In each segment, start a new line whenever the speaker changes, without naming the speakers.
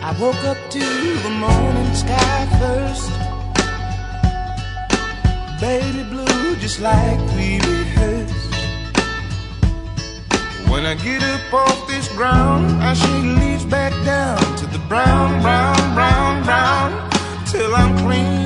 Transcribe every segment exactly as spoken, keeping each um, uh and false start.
I woke up to the morning sky first. Baby blue, just like we rehearsed. When I get up off this ground, I shake leaves back down to the brown, brown, brown, brown, till I'm clean.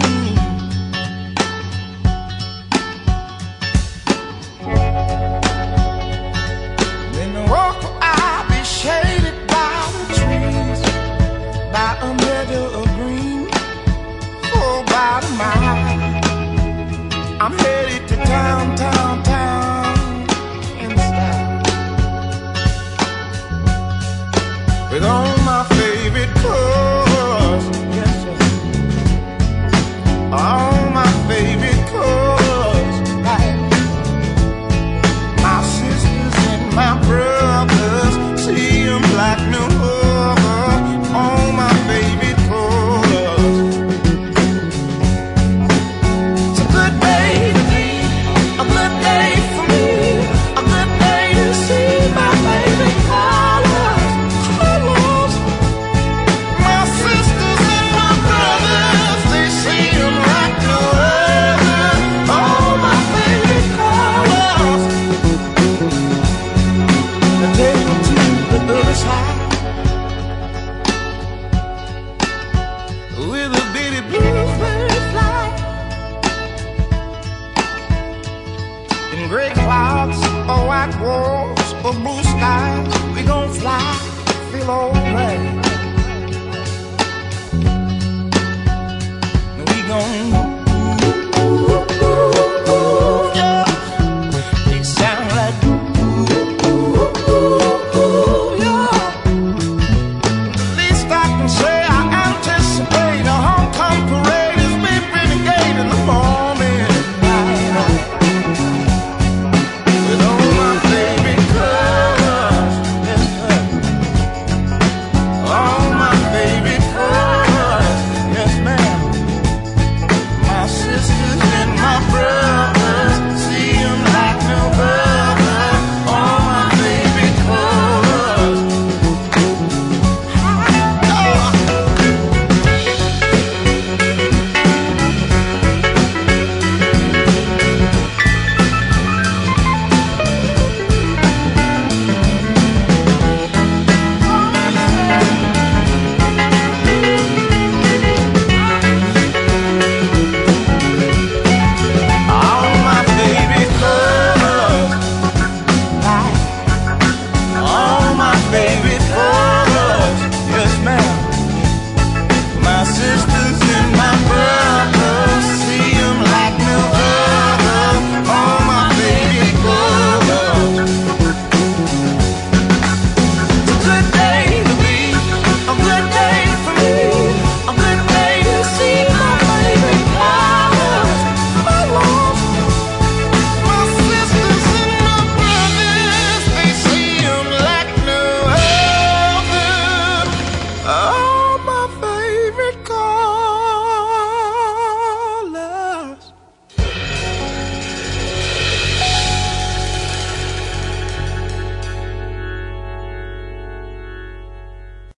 Then I walk, I'll be shaded by the trees, by a meadow of green, for about a mile. I'm headed to town, town, town, in style, with all my favorite clothes, yes, yes. All my favorite clothes, right. My sisters and my brothers, see them like no other. All my favorite clothes. It's a good day to be, a good day for me, a good day to see my favorite colors, colors. My sisters and my brothers, they see them like no other. All my favorite colors. Now take me to the other side, with a bitty bluebird fly, in gray clouds or white walls or blue skies, we gon' fly, feel alright.